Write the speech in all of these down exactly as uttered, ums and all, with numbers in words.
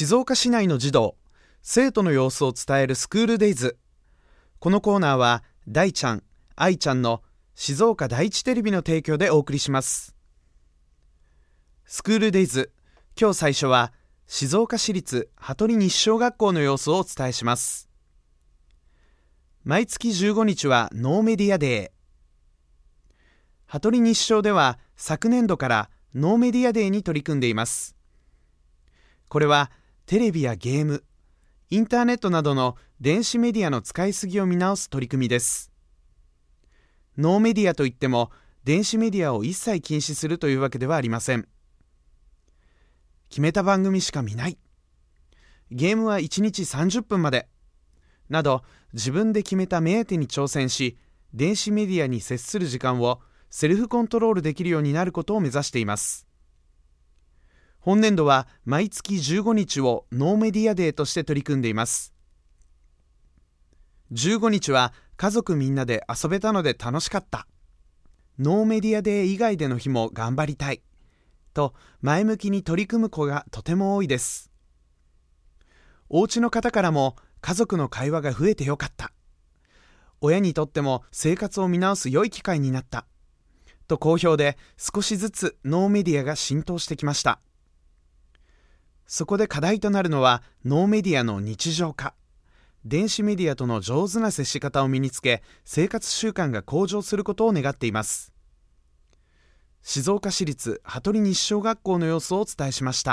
静岡市内の児童、生徒の様子を伝えるスクールデイズ。このコーナーは大ちゃん、愛ちゃんの静岡第一テレビの提供でお送りします。スクールデイズ、今日最初は静岡市立羽鳥西小学校の様子をお伝えします。毎月じゅうごにちはノーメディアデー。羽鳥西小では昨年度からノーメディアデーに取り組んでいます。これはテレビやゲーム、インターネットなどの電子メディアの使いすぎを見直す取り組みです。ノーメディアといっても電子メディアを一切禁止するというわけではありません。決めた番組しか見ない、ゲームはいちにちさんじゅっぷんまでなど、自分で決めた目当てに挑戦し、電子メディアに接する時間をセルフコントロールできるようになることを目指しています。本年度は毎月じゅうごにちをノーメディアデーとして取り組んでいます。じゅうごにちは家族みんなで遊べたので楽しかった。ノーメディアデー以外での日も頑張りたい。と前向きに取り組む子がとても多いです。お家の方からも家族の会話が増えてよかった。親にとっても生活を見直す良い機会になった。と好評で少しずつノーメディアが浸透してきました。そこで課題となるのはノーメディアの日常化。電子メディアとの上手な接し方を身につけ、生活習慣が向上することを願っています。静岡市立羽鳥西小学校の様子をお伝えしました。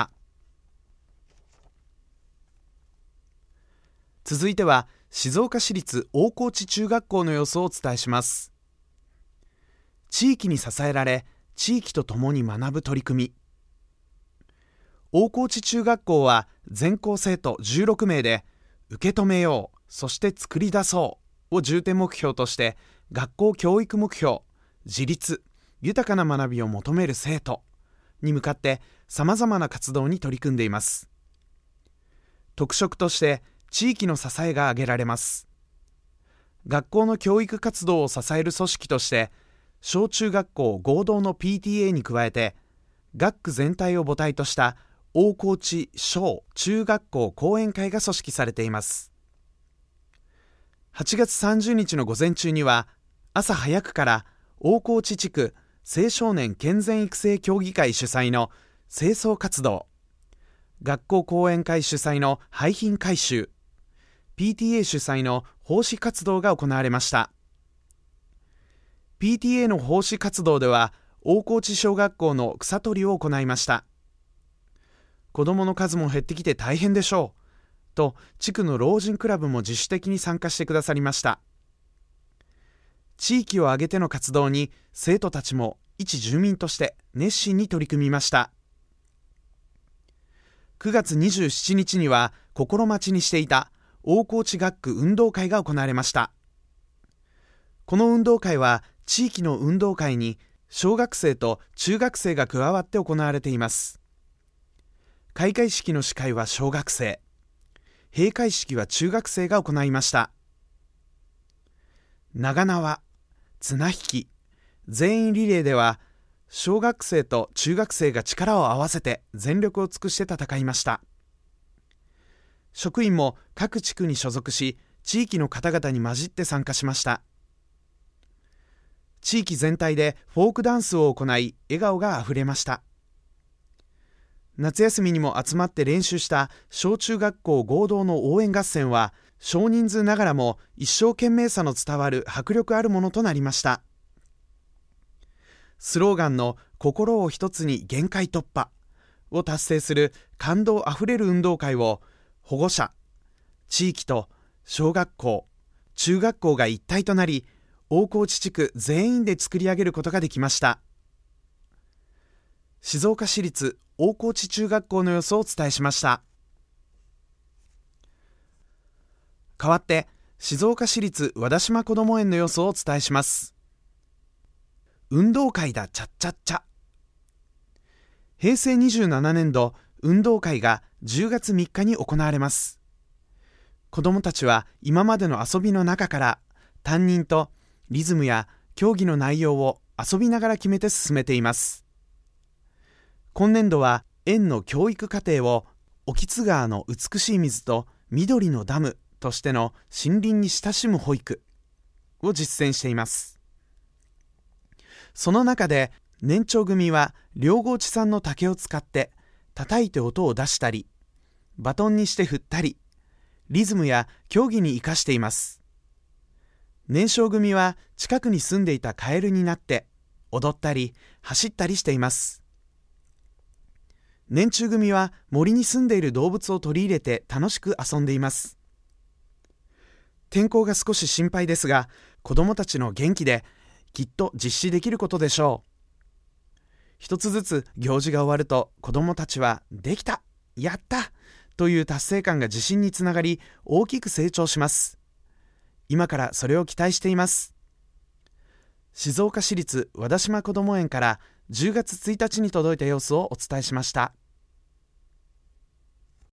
続いては静岡市立大河内中学校の様子をお伝えします。地域に支えられ、地域とともに学ぶ取り組み。大河内中学校は全校生徒じゅうろくめいで、受け止めよう、そして作り出そうを重点目標として、学校教育目標、自立、豊かな学びを求める生徒に向かって様々な活動に取り組んでいます。特色として地域の支えが挙げられます。学校の教育活動を支える組織として、小中学校合同の ピーティーエー に加えて、学区全体を母体とした大河内小中学校講演会が組織されています。はちがつさんじゅうにちの午前中には、朝早くから大河内地区青少年健全育成協議会主催の清掃活動、学校講演会主催の廃品回収、ピーティーエー 主催の奉仕活動が行われました。ピーティーエー の奉仕活動では、大河内小学校の草取りを行いました。子どもの数も減ってきて大変でしょうと、地区の老人クラブも自主的に参加してくださりました。地域を挙げての活動に生徒たちも一住民として熱心に取り組みました。くがつにじゅうしちにちには心待ちにしていた大河内学区運動会が行われました。この運動会は地域の運動会に小学生と中学生が加わって行われています。開会式の司会は小学生、閉会式は中学生が行いました。長縄、綱引き、全員リレーでは小学生と中学生が力を合わせて全力を尽くして戦いました。職員も各地区に所属し、地域の方々に混じって参加しました。地域全体でフォークダンスを行い、笑顔があふれました。夏休みにも集まって練習した小中学校合同の応援合戦は、少人数ながらも一生懸命さの伝わる迫力あるものとなりました。スローガンの心を一つに限界突破を達成する感動あふれる運動会を、保護者、地域と小学校、中学校が一体となり、大河内地区全員で作り上げることができました。静岡市立大河内中学校の様子をお伝えしました。代わって静岡市立和田島こども園の様子をお伝えします。運動会だチャッチャッチャ。へいせいにじゅうななねんど運動会がじゅうがつみっかに行われます。子どもたちは今までの遊びの中から担任とリズムや競技の内容を遊びながら決めて進めています。今年度は園の教育課程を興津川の美しい水と緑のダムとしての森林に親しむ保育を実践しています。その中で年長組は両郷地産の竹を使って叩いて音を出したり、バトンにして振ったり、リズムや競技に生かしています。年少組は近くに住んでいたカエルになって踊ったり走ったりしています。年中組は森に住んでいる動物を取り入れて楽しく遊んでいます。天候が少し心配ですが、子どもたちの元気できっと実施できることでしょう。一つずつ行事が終わると、子どもたちはできた、やったという達成感が自信につながり、大きく成長します。今からそれを期待しています。静岡市立和田島こども園からじゅうがつついたちに届いた様子をお伝えしました。